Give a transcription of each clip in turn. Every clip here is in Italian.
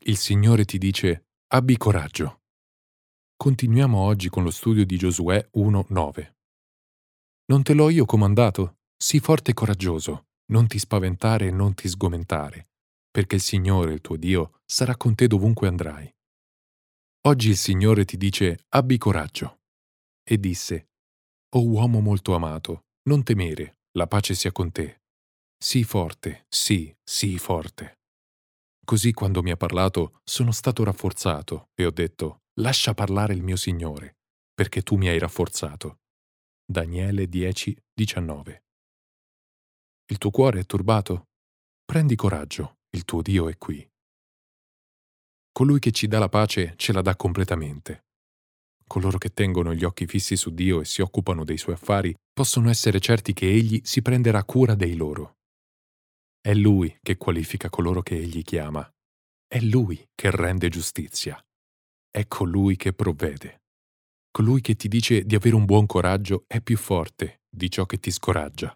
Il Signore ti dice: abbi coraggio. Continuiamo oggi con lo studio di Giosuè 1:9. Non te l'ho io comandato? Sii forte e coraggioso, non ti spaventare e non ti sgomentare, perché il Signore, il tuo Dio, sarà con te dovunque andrai. Oggi il Signore ti dice: abbi coraggio. E disse: o uomo molto amato, non temere, la pace sia con te. Sii forte, sì, sii forte. Così quando mi ha parlato sono stato rafforzato e ho detto: lascia parlare il mio Signore, perché tu mi hai rafforzato. Daniele 10:19. Il tuo cuore è turbato? Prendi coraggio, il tuo Dio è qui. Colui che ci dà la pace ce la dà completamente. Coloro che tengono gli occhi fissi su Dio e si occupano dei suoi affari possono essere certi che Egli si prenderà cura dei loro. È Lui che qualifica coloro che Egli chiama. È Lui che rende giustizia. È colui che provvede. Colui che ti dice di avere un buon coraggio è più forte di ciò che ti scoraggia.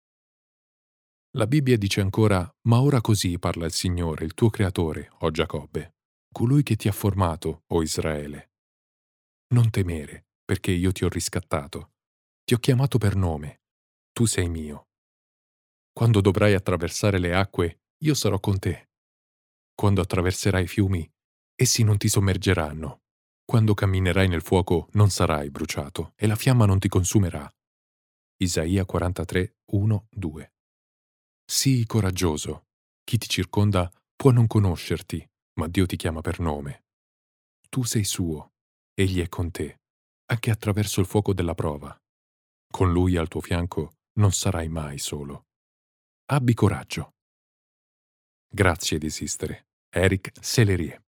La Bibbia dice ancora: ma ora così parla il Signore, il tuo creatore, o Giacobbe, colui che ti ha formato, o Israele. Non temere, perché io ti ho riscattato. Ti ho chiamato per nome. Tu sei mio. Quando dovrai attraversare le acque, io sarò con te. Quando attraverserai i fiumi, essi non ti sommergeranno. Quando camminerai nel fuoco, non sarai bruciato, e la fiamma non ti consumerà. Isaia 43:1-2. Sii coraggioso. Chi ti circonda può non conoscerti, ma Dio ti chiama per nome. Tu sei suo, Egli è con te, anche attraverso il fuoco della prova. Con Lui al tuo fianco non sarai mai solo. Abbi coraggio. Grazie di esistere. Eric Sellerie.